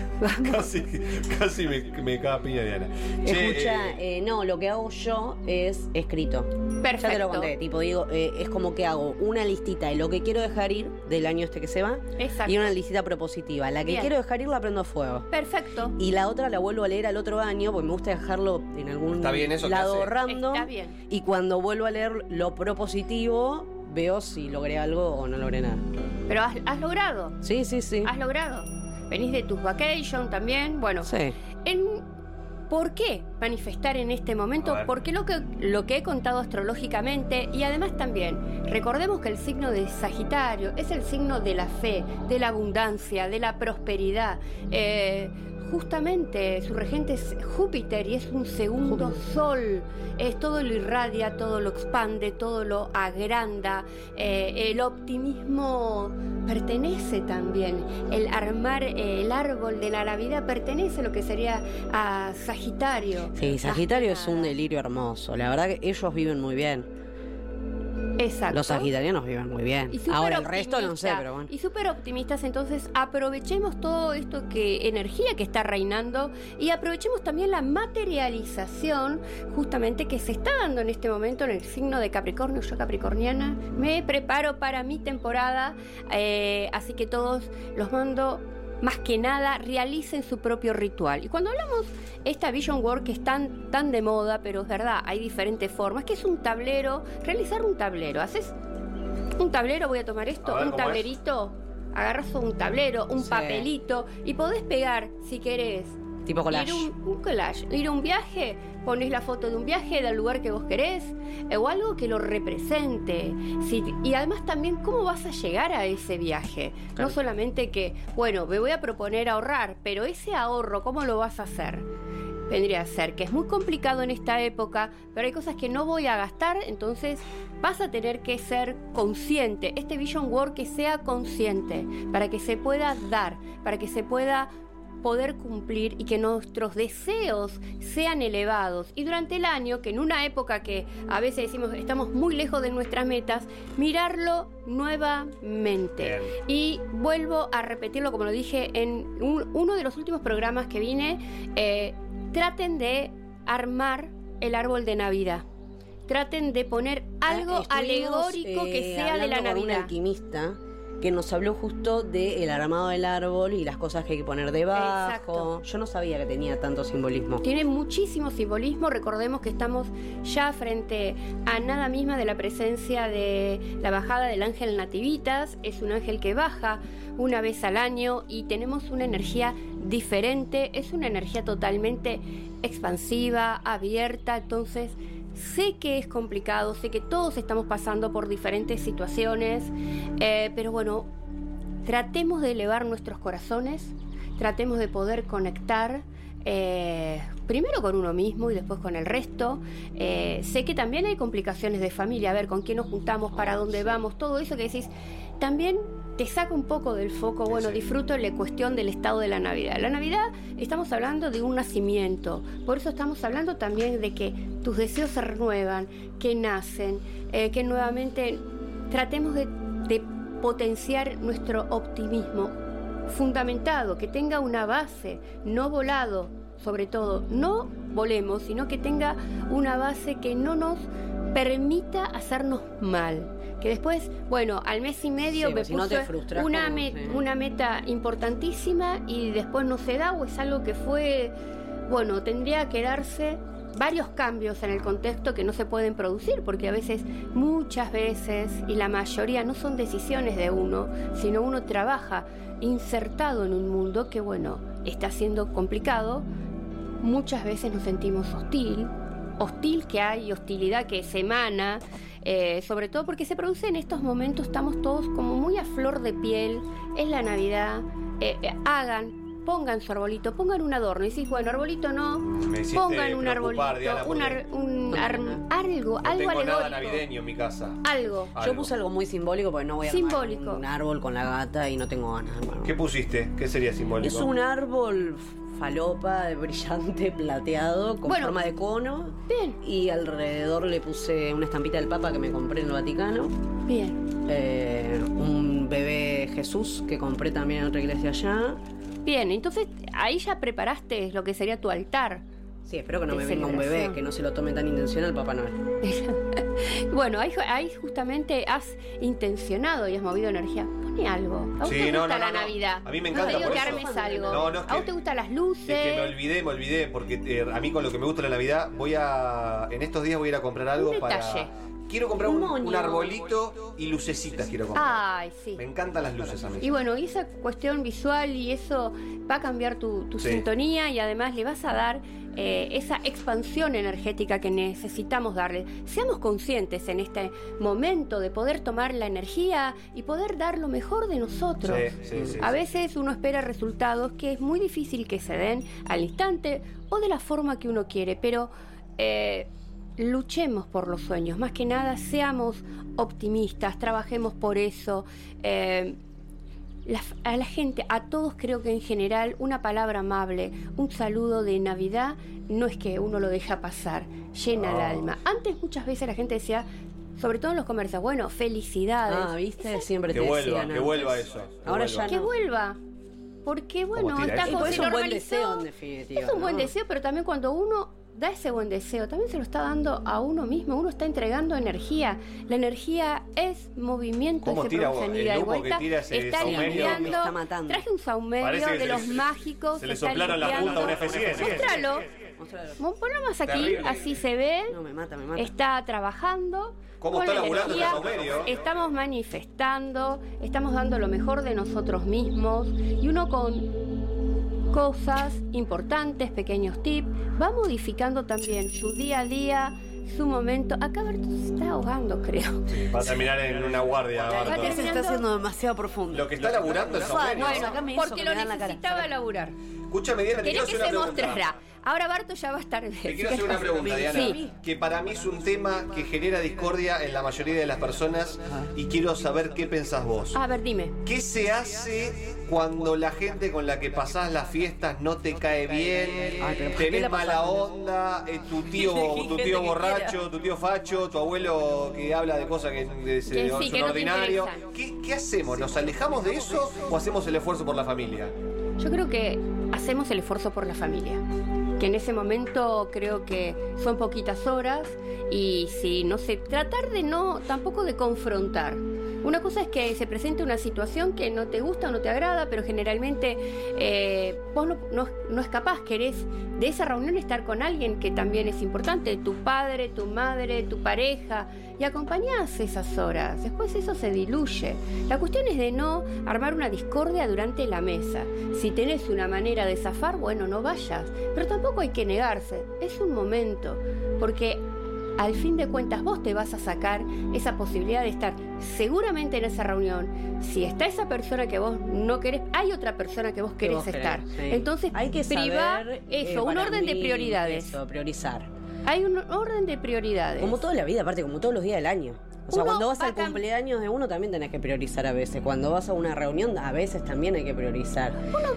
Casi me caga piña, Diana. Escucha, no, lo que hago yo es escrito. Perfecto. Ya te lo conté, tipo, digo, es como que hago una listita de lo que quiero dejar ir del año que se va. Exacto. Y una listita propositiva. La que Bien. quiero dejar ir la prendo a fuego. Perfecto. Y la otra la vuelvo a leer al otro año, porque me gusta dejarlo en algún Está bien eso que lado hace. random. Está bien. Y cuando vuelvo a leer lo propositivo, veo si logré algo o no logré nada. Pero has logrado. Sí, sí, sí. Has logrado. Venís de tus vacations también. Bueno, Sí. ¿por qué manifestar en este momento? A ver. Porque lo que he contado astrológicamente y además también, recordemos que el signo de Sagitario es el signo de la fe, de la abundancia, de la prosperidad. Justamente su regente es Júpiter y es un segundo sol. Todo lo irradia, todo lo expande, todo lo agranda. El optimismo pertenece también. El armar el árbol de la Navidad pertenece a lo que sería a Sagitario. Sí, Sagitario es un delirio hermoso. La verdad que ellos viven muy bien. Exacto. Los sagitarianos viven muy bien. Y súper Ahora el resto no sé, optimista. pero bueno. Y súper optimistas, entonces aprovechemos todo esto energía que está reinando y aprovechemos también la materialización justamente que se está dando en este momento en el signo de Capricornio. Yo capricorniana me preparo para mi temporada, así que todos los mando. Más que nada, realicen su propio ritual. Y cuando hablamos esta Vision Work que es tan de moda, pero es verdad, hay diferentes formas, que es un tablero, realizar un tablero. Haces un tablero, voy a tomar esto, A ver, un ¿cómo tablerito, agarras un tablero, un Sí. papelito, y podés pegar, si querés, Tipo collage. un collage, ir a un viaje, pones la foto de un viaje del lugar que vos querés, o algo que lo represente. Y además también cómo vas a llegar a ese viaje. Claro. No solamente que, bueno, me voy a proponer ahorrar, pero ese ahorro, ¿cómo lo vas a hacer? Vendría a ser que es muy complicado en esta época, pero hay cosas que no voy a gastar, entonces vas a tener que ser consciente. Este Vision Work que sea consciente, para que se pueda dar, para que se pueda poder cumplir y que nuestros deseos sean elevados. Y durante el año, que en una época que a veces decimos estamos muy lejos de nuestras metas, mirarlo nuevamente. Bien. Y vuelvo a repetirlo como lo dije en uno de los últimos programas que vine, traten de armar el árbol de Navidad. Traten de poner algo Estuvimos, alegórico que sea de la hablando con un Navidad. alquimista que nos habló justo del armado del árbol y las cosas que hay que poner debajo. Exacto. Yo no sabía que tenía tanto simbolismo. Tiene muchísimo simbolismo. Recordemos que estamos ya frente a nada misma de la presencia de la bajada del ángel Nativitas. Es un ángel que baja una vez al año y tenemos una energía diferente. Es una energía totalmente expansiva, abierta. Entonces, sé que es complicado, sé que todos estamos pasando por diferentes situaciones, pero bueno, tratemos de elevar nuestros corazones, tratemos de poder conectar primero con uno mismo y después con el resto. Sé que también hay complicaciones de familia, a ver con quién nos juntamos, para dónde vamos, todo eso que decís, también te saca un poco del foco. Bueno, disfruto la cuestión del estado de la Navidad. La Navidad estamos hablando de un nacimiento, por eso estamos hablando también de que tus deseos se renuevan, que nacen, que nuevamente tratemos de potenciar nuestro optimismo fundamentado, que tenga una base, no volado, sobre todo, no volemos, sino que tenga una base que no nos permita hacernos mal. Que después, bueno, al mes y medio Sí, me si no puse te frustras una como- meta importantísima y después no se da, o es algo que fue, bueno, tendría que darse varios cambios en el contexto que no se pueden producir, porque a veces, muchas veces, y la mayoría no son decisiones de uno, sino uno trabaja insertado en un mundo que, bueno, está siendo complicado. Muchas veces nos sentimos hostil que hay, hostilidad que se emana, sobre todo porque se produce en estos momentos, estamos todos como muy a flor de piel, es la Navidad, pongan su arbolito, pongan un adorno, y decís, bueno, arbolito no, Me hiciste pongan un preocupar, arbolito, Diana, porque algo no tengo alegórico. nada navideño en mi casa. Algo. Yo puse algo muy simbólico porque no voy a Simbólico. armar un árbol con la gata y no tengo ganas de armar. ¿Qué pusiste? ¿Qué sería simbólico? Es un árbol falopa de brillante plateado con Bueno, forma de cono. Bien. Y alrededor le puse una estampita del Papa que me compré en el Vaticano. Bien. Un bebé Jesús que compré también en otra iglesia allá. Bien, entonces ahí ya preparaste lo que sería tu altar. Sí, espero que no me venga un bebé, que no se lo tome tan intencional Papá Noel. Bueno, ahí justamente has intencionado y has movido energía. Pone algo. ¿A vos te gusta la Navidad? A mí me encanta. No te digo por que eso. armes algo. No, es que, ¿a vos te gustan las luces? Es que me olvidé, porque a mí con lo que me gusta la Navidad, en estos días voy a ir a comprar algo para... Quiero comprar un arbolito y lucecitas quiero comprar. Ay, sí. Me encantan las luces a mí. Y bueno, y esa cuestión visual y eso va a cambiar tu sintonía y además le vas a dar esa expansión energética que necesitamos darle. Seamos conscientes en este momento de poder tomar la energía y poder dar lo mejor de nosotros. A veces uno espera resultados que es muy difícil que se den al instante o de la forma que uno quiere, pero... luchemos por los sueños, más que nada seamos optimistas, trabajemos por eso. A la gente, a todos creo que en general una palabra amable, un saludo de Navidad no es que uno lo deja pasar, llena el alma. Antes muchas veces la gente decía, sobre todo en los comercios, bueno, felicidades. ¿Viste? Siempre te decían. Que vuelva eso. Ahora ya no. Que vuelva. Porque bueno, es un buen deseo en definitiva. Es un buen deseo, pero también cuando uno da ese buen deseo, también se lo está dando a uno mismo, uno está entregando energía. La energía es movimiento, se produce en ida y vuelta. Está limpiando, está matando. Traje un saumerio de los mágicos. Se le soplaron la punta a un F100. Mostralo. Ponlo más aquí, terrible. Así se ve. No, me mata. Está trabajando. ¿Cómo está laburando el saumerio? Estamos manifestando, estamos dando lo mejor de nosotros mismos y uno con cosas importantes, pequeños tips, va modificando también su día a día, su momento. Acá Berto se está ahogando, creo. Sí, va a terminar en una guardia. Se está haciendo demasiado profundo. Lo que está laburando el saumerio. Bueno, porque lo necesitaba laburar. Escúchame, Diana, ¿Querés que se mostrará? Ahora Barto ya va a estar... Te quiero hacer una pregunta, Diana, que para mí es un tema que genera discordia en la mayoría de las personas y quiero saber qué pensás vos. A ver, dime. ¿Qué se hace cuando la gente con la que pasás las fiestas no te cae bien, tenés mala onda, tu tío borracho, tu tío facho, tu abuelo que habla de cosas que son ordinarios? ¿Qué hacemos? ¿Nos alejamos de eso o hacemos el esfuerzo por la familia? Yo creo que hacemos el esfuerzo por la familia, que en ese momento creo que son poquitas horas y si no sé, tratar de tampoco de confrontar. Una cosa es que se presente una situación que no te gusta o no te agrada, pero generalmente vos no es capaz, querés de esa reunión estar con alguien que también es importante, tu padre, tu madre, tu pareja, y acompañás esas horas. Después eso se diluye. La cuestión es de no armar una discordia durante la mesa. Si tenés una manera de zafar, bueno, no vayas, pero tampoco hay que negarse. Es un momento, porque al fin de cuentas vos te vas a sacar esa posibilidad de estar seguramente en esa reunión. Si está esa persona que vos no querés, hay otra persona que vos querés estar. Entonces hay que privar eso, un orden de prioridades. Eso, priorizar. Hay un orden de prioridades. Como toda la vida, aparte, como todos los días del año. O sea, cuando vas al cumpleaños de uno también tenés que priorizar a veces. Cuando vas a una reunión a veces también hay que priorizar.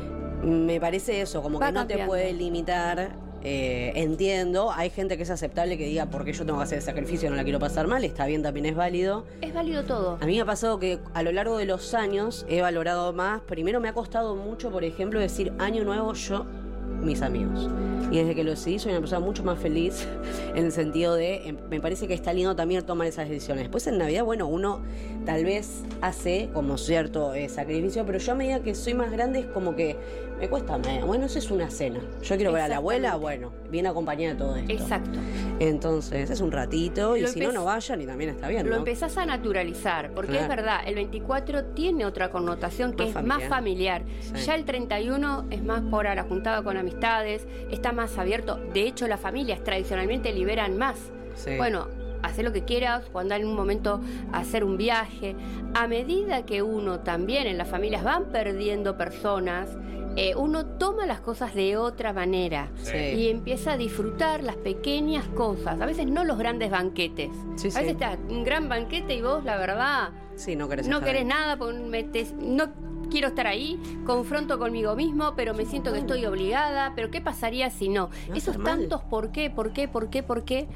Me parece eso, como que no te puede limitar. Entiendo, hay gente que es aceptable que diga porque yo tengo que hacer el sacrificio, no la quiero pasar mal, está bien, también es válido. Es válido todo. A mí me ha pasado que a lo largo de los años he valorado más. Primero me ha costado mucho, por ejemplo, decir año nuevo yo, mis amigos. Y desde que lo decidí soy una persona mucho más feliz en el sentido de, me parece que está lindo también tomar esas decisiones. Después en Navidad, bueno, uno tal vez hace como cierto sacrificio, pero yo a medida que soy más grande es como que me cuesta más. Bueno, eso es una cena. Yo quiero ver a la abuela, bueno, viene acompañada de todo esto. Exacto. Entonces es un ratito y si no vayan y también está bien, ¿no? Lo empezás a naturalizar, porque es verdad, el 24 tiene otra connotación que es más familiar. Sí. Ya el 31 es más por la juntada con amistades, está más abierto. De hecho, las familias tradicionalmente liberan más. Sí. Bueno, hacer lo que quieras, cuando en un momento hacer un viaje. A medida que uno también en las familias van perdiendo personas, uno toma las cosas de otra manera y empieza a disfrutar las pequeñas cosas. A veces no los grandes banquetes. A veces está un gran banquete y vos, la verdad, no querés nada, no quiero estar ahí, confronto conmigo mismo, pero me siento que estoy obligada, pero ¿qué pasaría si no? Esos tantos por qué.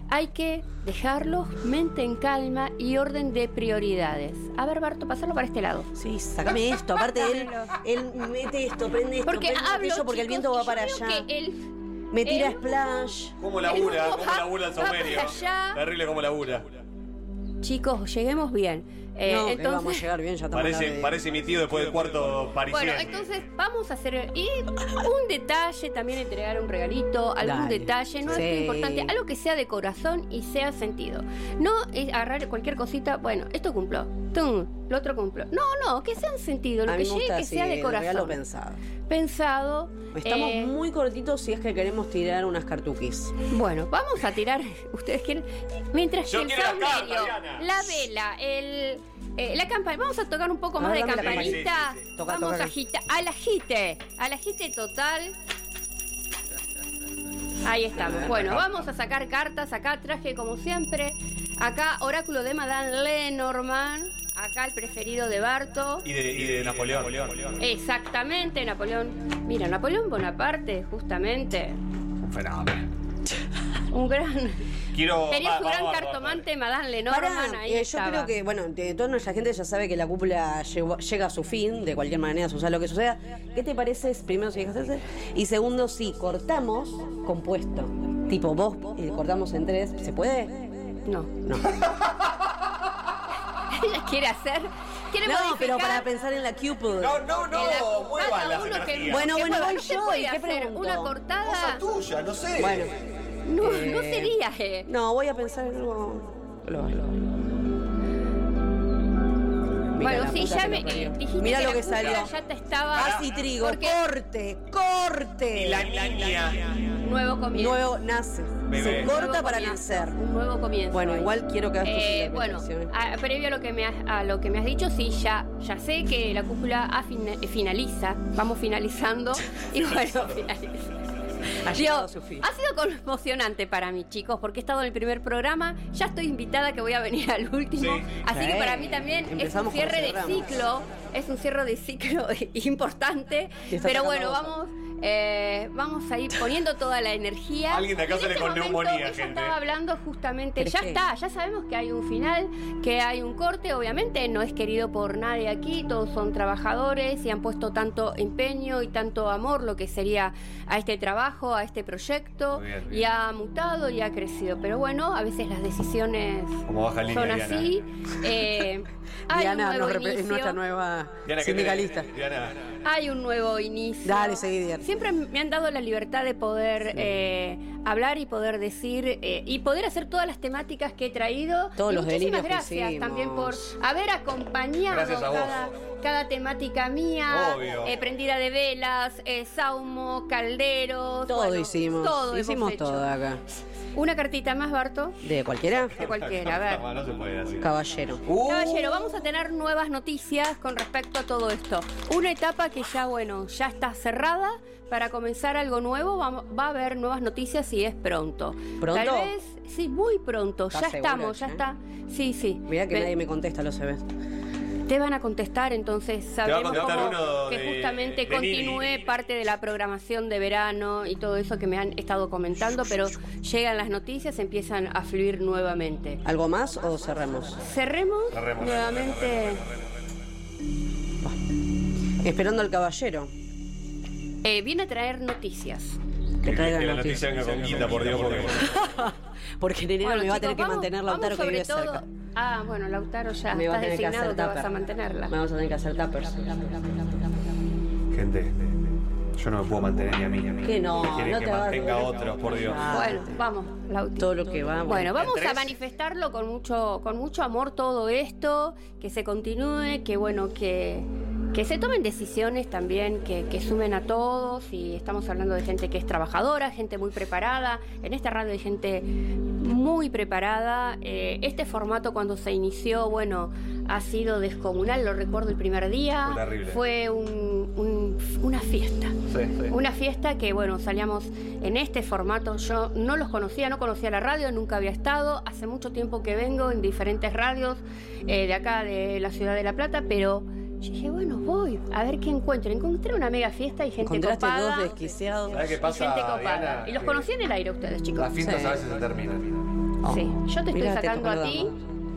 hay que dejarlos mente en calma y orden de prioridades. A ver, Barto, pasarlo para este lado. Sí, sácame esto. Aparte, él mete esto, prende esto, porque prende aquello, porque el viento va para allá. Me tira splash. ¿Cómo labura? ¿Cómo labura el Saumerio? Terrible cómo labura. Chicos, lleguemos bien. Entonces, vamos a llegar bien, ya estamos parece mi tío después del cuarto parisien. Bueno, entonces vamos a hacer un detalle, también entregar un regalito, algún detalle, no es importante, algo que sea de corazón y sea sentido. No es agarrar cualquier cosita, bueno, esto cumplo, lo otro cumplo. No, que sea en sentido, lo que llegue que sea de corazón. Regalo pensado. Estamos muy cortitos si es que queremos tirar unas cartuquis. Bueno, vamos a tirar, ustedes quieren, mientras que el Saumerio, la vela, la campana, vamos a tocar un poco más de campanita. Vamos a agitar, al agite total. Ahí estamos. Bueno, vamos a sacar cartas. Acá traje como siempre. Acá oráculo de Madame Lenormand. Acá el preferido de Barto. Y de Napoleón. Exactamente, Napoleón. Mira, Napoleón Bonaparte, justamente. Un fenómeno. Un gran... Tenía su gran vamos, cartomante, Madame Lenormand. Ahí yo creo que, bueno, toda nuestra gente ya sabe que la cúpula llega a su fin, de cualquier manera, suceda lo que suceda. ¿Qué te parece? Primero, si dejas hacer. Y segundo, si cortamos compuesto. Tipo, vos cortamos en 3. ¿Se puede? No. Ella quiere hacer... No, pero para pensar en la cúpula. No, muevan las energías. Bueno, voy yo. ¿Y qué pregunto? Una cortada... Cosa tuya, no sé. Bueno. No sería. No, voy a pensar en algo. Bueno, sí, ya me dijiste. Mira que lo que salió. Ya te estaba. Casi trigo, corte. Y la niña. Nuevo comienzo. Nuevo nace. Bebé. Se corta para nacer. Un nuevo comienzo. Bueno, igual quiero que hagas tus bueno, interpretaciones. previo a lo que me has dicho, sí, ya sé que la cúpula finaliza. Vamos finalizando. Y bueno, finaliza. Ha llegado a su fin. Ha sido conmocionante para mí, chicos, porque he estado en el primer programa, ya estoy invitada que voy a venir al último, así que para mí también empezamos es un cierre de ciclo, importante, pero bueno, vamos a ir poniendo toda la energía. Alguien de acá sale con neumonía, ella gente. estaba hablando justamente, ya sabemos que hay un final, que hay un corte, obviamente no es querido por nadie aquí, todos son trabajadores y han puesto tanto empeño y tanto amor lo que sería a este trabajo, a este proyecto, bien. Y ha mutado y ha crecido, pero bueno, a veces las decisiones son así. Diana es nuestra nueva sindicalista. Hay un nuevo inicio. Dale, seguí, Diana. Siempre me han dado la libertad de poder hablar y poder decir y poder hacer todas las temáticas que he traído. Todos los muchísimas gracias también por haber acompañado cada temática mía. Prendida de velas, saumo, calderos. Todo hicimos todo acá. Una cartita más, Barto. ¿De cualquiera? De cualquiera, a ver. No se puede así. Caballero. Caballero, vamos a tener nuevas noticias con respecto a todo esto. Una etapa que ya está cerrada. Para comenzar algo nuevo va a haber nuevas noticias y es pronto. ¿Pronto? Tal vez, sí, muy pronto. Ya estamos, ya está. Sí. Mirá que nadie me contesta los CVs. Te van a contestar, entonces sabemos que justamente de continúe Nini. parte de la programación de verano y todo eso que me han estado comentando, pero llegan las noticias, empiezan a fluir nuevamente. ¿Algo más o cerremos? Cerremos nuevamente. Esperando al caballero. Viene a traer noticias. Que traigan que la noticias. noticia venga con guita, por Dios. Porque Nenera me va a tener que mantener Lautaro, que vive cerca. Bueno, Lautaro ya me está designado que vas a mantenerla. Vamos a tener que hacer tuppers. Gente, yo no me puedo mantener ni a mí. Que no Quieren te que va a mantenga a otros, por Dios. Bueno, vamos, Lauti. Todo lo que va. Bueno, vamos a manifestarlo con mucho amor todo esto, que se continúe, que se tomen decisiones también que sumen a todos, y estamos hablando de gente que es trabajadora, gente muy preparada. En esta radio hay gente muy preparada. Este formato cuando se inició, ha sido descomunal, lo recuerdo el primer día. Fue una fiesta. Sí. Una fiesta que, salíamos en este formato. Yo no conocía la radio, nunca había estado. Hace mucho tiempo que vengo en diferentes radios de acá, de la ciudad de La Plata, pero yo dije, voy a ver qué encuentro. Encontré una mega fiesta y gente copada. Encontraste dos desquiciados. ¿Sabes qué pasa, y gente copada. Diana? Y los conocí en el aire ustedes, chicos. Las fiestas a veces se terminan. Sí, yo te estoy sacando a ti.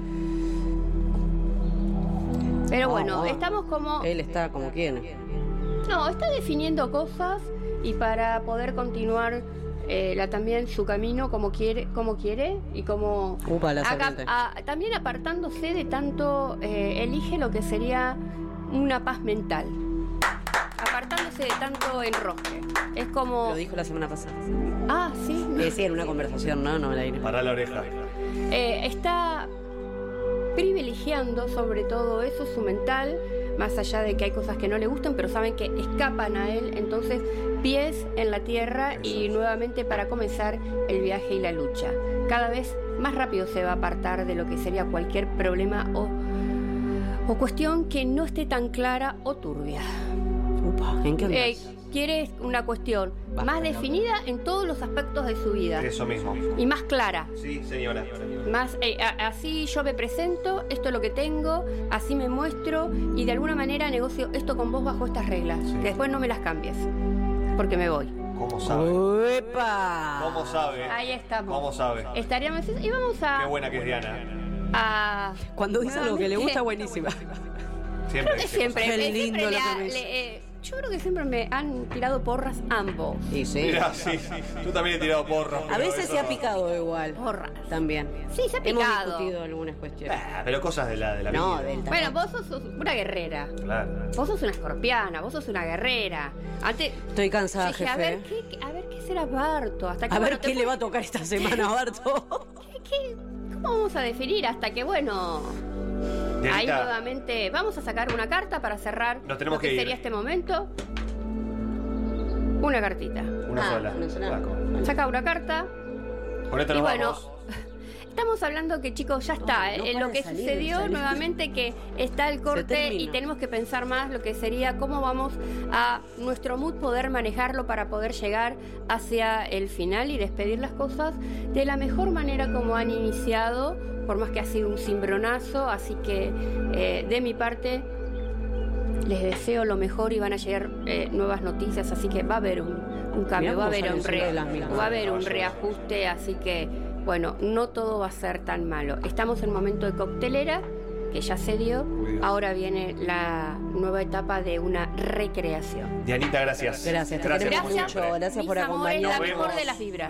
Pero bueno, estamos como... Él está como quiere. No, está definiendo cosas y para poder continuar también su camino como quiere y como... también apartándose de tanto, elige lo que sería una paz mental. Apartándose de tanto enrosque. Es como... Lo dijo la semana pasada. Ah, sí. Decía en una conversación, ¿no? No, para la oreja. Está privilegiando sobre todo eso, su mental, más allá de que hay cosas que no le gustan, pero saben que escapan a él, entonces pies en la tierra y nuevamente para comenzar el viaje y la lucha. Cada vez más rápido se va a apartar de lo que sería cualquier problema o cuestión que no esté tan clara o turbia. ¿En qué andas? Quiere una cuestión más definida en todos los aspectos de su vida. Eso mismo. Y más clara. Sí, señora. Más, así yo me presento, esto es lo que tengo, así me muestro y de alguna manera negocio esto con vos bajo estas reglas. Sí. Que después no me las cambies, porque me voy. ¿Cómo sabe? ¡Epa! ¿Cómo sabe? Ahí estamos. ¿Cómo sabe? Estaríamos y vamos a... Qué buena que es Diana. Cuando dice algo que le gusta, buenísima. Siempre. Creo que siempre. Qué lindo lo yo creo que siempre me han tirado porras ambos. Y sí. Mirá, sí. Yo también he tirado porras. A veces se ha picado igual. Porras. También. Sí, se ha picado. Hemos discutido algunas cuestiones. Pero cosas de la vida. No, bueno, vos sos una guerrera. Claro. Vos sos una escorpiana, vos sos una guerrera. Antes estoy cansada, dije, jefe. A ver qué será Barto. Hasta que, a ver qué le va a tocar esta semana a Barto. ¿Cómo vamos a definir? Hasta que, bueno... Dianita, ahí nuevamente vamos a sacar una carta para cerrar nos tenemos lo que sería este momento. Una cartita. Una sola. Saca una carta. Con esto y nos bueno, vamos. Estamos hablando que, chicos, ya está. Lo que sucedió nuevamente que está el corte y tenemos que pensar más lo que sería cómo vamos a nuestro mood poder manejarlo para poder llegar hacia el final y despedir las cosas de la mejor manera como han iniciado, por más que ha sido un cimbronazo. Así que de mi parte les deseo lo mejor y van a llegar nuevas noticias, así que va a haber un cambio, va a haber un reajuste, así que bueno, no todo va a ser tan malo. Estamos en momento de coctelera, que ya se dio. Ahora viene la nueva etapa de una recreación. Dianita, gracias. Gracias, te queremos mucho. Gracias por acompañarnos. La mejor de las vibras.